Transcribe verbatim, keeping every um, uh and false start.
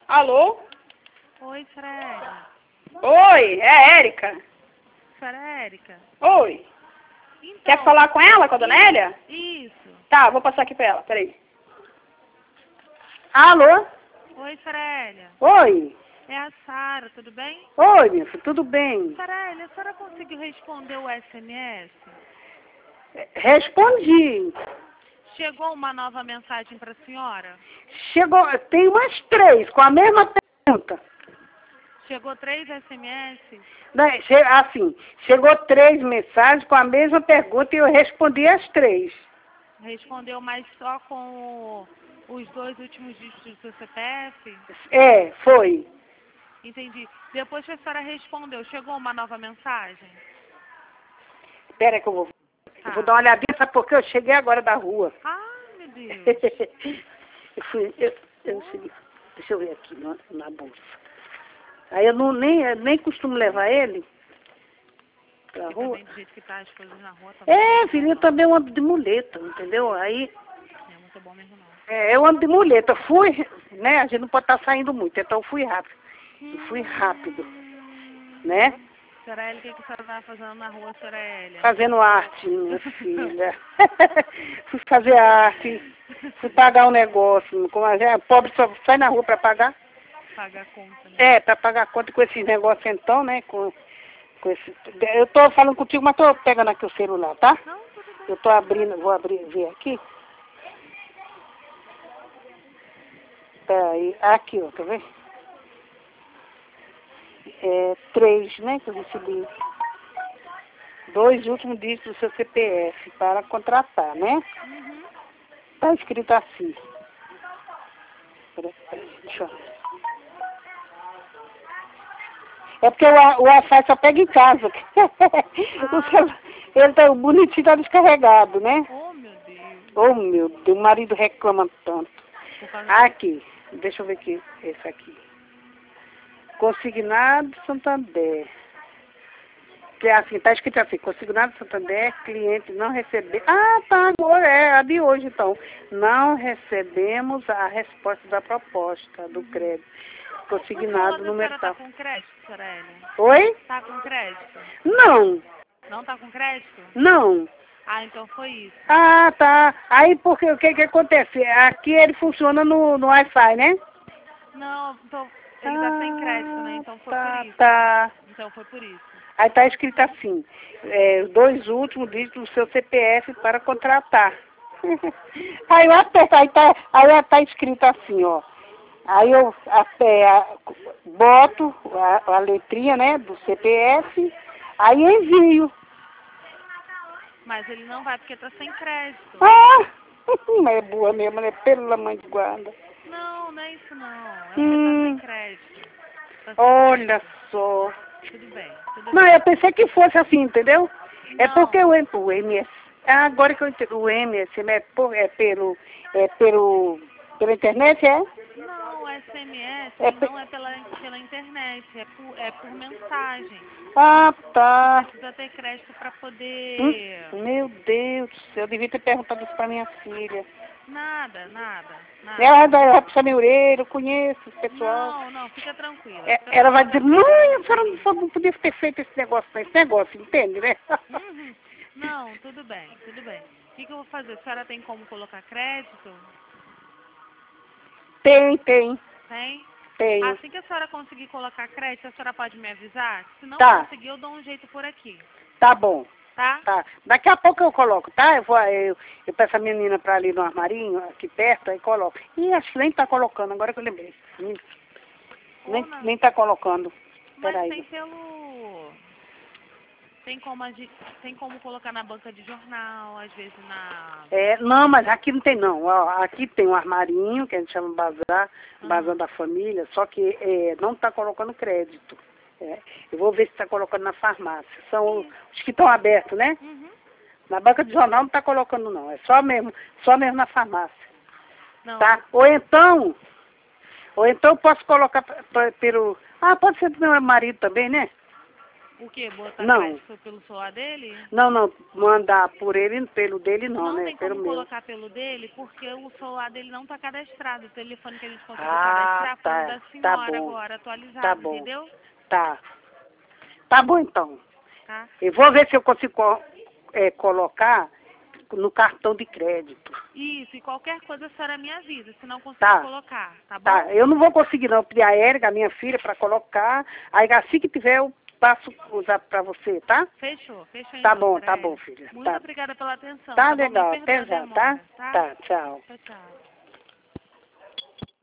Alô? Oi, Fred. Oi, é a Érica. Senhora Érica. Oi. Então, Quer falar com ela, com a dona Hélia? Isso. Tá, vou passar aqui pra ela, peraí. Alô? Oi, Félia. Oi. É a Sara, tudo bem? Oi, minha filha, tudo bem? Félia, a senhora conseguiu responder o S M S? Respondi. Chegou uma nova mensagem para a senhora? Chegou, tem umas três com a mesma pergunta. Chegou três S M S? Né, che- Assim, chegou três mensagens com a mesma pergunta e eu respondi as três. Respondeu, mas só com o- os dois últimos dígitos do seu C P F? É, foi. Entendi. Depois que a senhora respondeu, chegou uma nova mensagem? Espera que eu vou, eu vou Tá. dar uma olhadinha, sabe por quê? Eu cheguei agora da rua. Ai, meu Deus. eu fui, eu, eu cheguei, deixa eu ver aqui na, na bolsa. Aí eu não, nem, eu nem costumo levar ele pra Porque rua. também do jeito que tá as coisas na rua, também É, não filho, eu não. também eu ando de muleta, entendeu? Aí, Não é muito bom mesmo, não. é, eu ando de muleta. Fui, né? A gente não pode estar saindo muito, então eu fui rápido. Eu fui rápido, né? Senhora Hélia, o que, que a senhora vai fazendo na rua, senhora Hélia? Fazendo arte, minha filha. Fui fazer arte, fui pagar um negócio. Como a gente, pobre só sai na rua para pagar. Pagar a conta, né? É, para pagar conta com esses negócios então, né? Com, com esse, eu tô falando contigo, mas tô pegando aqui o celular, tá? Não, tudo bem. Eu tô abrindo, vou abrir, ver aqui. Peraí, aqui, ó, quer ver? É, três, né, que eu recebi. Dois últimos dígitos do seu C P F para contratar, né? Uhum. Tá escrito assim. Peraí, peraí, deixa eu... É porque o, Wi- o Wi-Fi só pega em casa. O celular, ele tá, o bonitinho tá descarregado, né? Oh, meu Deus. Oh, meu Deus, o marido reclama tanto. Por causa Aqui, deixa eu ver aqui, esse aqui. Consignado Santander. Que é assim, tá escrito assim, consignado Santander, cliente não recebeu. Ah, tá, agora é a de hoje, então. Não recebemos a resposta da proposta do crédito. Consignado no número senhora tal. tá com crédito, senhora Hélia? Oi? Tá com crédito? Não, Não tá com crédito? não. Ah, então foi isso. Ah, tá. Aí porque o que que acontece? Aqui ele funciona no, no Wi-Fi, né? Não, então ele tá sem crédito, né? Então foi tá, por isso. Tá. Então foi por isso. Aí tá escrito assim, é, os dois últimos dígitos do seu C P F para contratar. Aí eu aperto, aí tá, aí tá escrito assim, ó. Aí eu até, a- boto a, a letrinha, né, do C P F, aí envio. Mas ele não vai porque tá sem crédito. Ah, mas é boa mesmo, né? Pela mãe de guarda. Não, não é isso não. É porque tá Hum, sem crédito. Tá sem olha crédito. só. Tudo bem, tudo Não, bem. eu pensei que fosse assim, entendeu? É Não. porque o, M- o M S... Ah, agora que eu entendi, o M S é, por, é pelo... É pelo... Pela internet, é? Não, o S M S É ele pe- não é pela, pela internet, é por, é por mensagem. Ah, tá. Precisa ter crédito para Hum, poder... meu Deus do céu, eu devia ter perguntado isso pra minha filha. Nada, nada, nada. Ela vai vai pro Samureiro, eu conheço o pessoal. Não, não, fica tranquila. É, Fica ela vai dizer, tranquila. mãe, a senhora não, só não podia ter feito esse negócio, não, esse negócio, entende, né? Uhum. Não, tudo bem, tudo bem. O que, que eu vou fazer? A senhora tem como colocar crédito? Tem, tem, Tem? tem. Assim que a senhora conseguir colocar crédito, a senhora pode me avisar? Se não Tá. conseguir, eu dou um jeito por aqui, Tá bom. tá? Tá. Daqui a pouco eu coloco, tá? Eu, vou, eu, eu peço a menina pra ali no armarinho, aqui perto, aí coloco. Ih, acho que nem tá colocando, agora que eu lembrei. Nem, nem, Ou não. nem tá colocando. Mas Peraí. tem pelo... Tem como, a gente- tem como colocar na banca de jornal, às vezes na... É, não, mas aqui não tem não. Ó, aqui tem um armarinho, que a gente chama bazar, bazar Uhum. da família, só que é, não tá colocando crédito. É, eu vou ver se tá colocando na farmácia. São os que estão abertos, né? Uhum. Na banca de jornal não tá colocando não. É só mesmo, só mesmo na farmácia. Não, Tá? Ou então, ou então eu posso colocar p- p- pelo... Ah, pode ser do meu marido também, né? O quê? Botar Não. crédito pelo celular dele? Não, não, mandar por ele, pelo dele não, Não né? tem Pelo como meu. colocar pelo dele, porque o celular dele não está cadastrado. O telefone que a gente conseguiu Ah, cadastrar foi o tá, da tá senhora bom, agora, atualizado, tá bom, entendeu? tá. Tá bom então. Tá? Eu vou ver se eu consigo co- é, colocar no cartão de crédito. Isso, e qualquer coisa a senhora me avisa, se não conseguir Tá. colocar, tá bom? Tá, eu não vou conseguir não, eu pedi a Érica, a minha filha, para colocar. Aí assim que tiver eu passo usar para você, tá? Fechou, fechou Tá então, bom, Maria tá bom, Érica. filha. Muito Tá, obrigada pela atenção, tá tá bom? Me legal, perdoa até a já, tá? demora, tá? Tá, tchau. Tchau, tchau.